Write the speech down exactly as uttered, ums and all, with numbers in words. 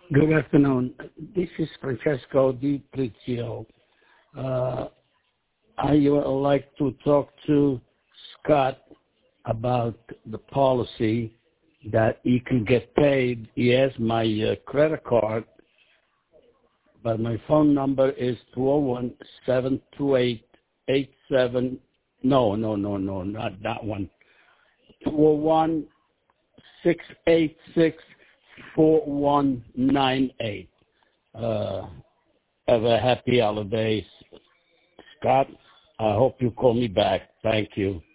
Good afternoon. This is Francesco Di Prizio. Uh, I would like to talk to Scott about the policy that he can get paid. He has my uh, credit card, but my phone number is two oh one, seven two eight, eight seven. No, no, no, no, not that one. two oh one, six eight six, four one nine eight. Uh, have a happy holidays, Scott. I hope you call me back. Thank you.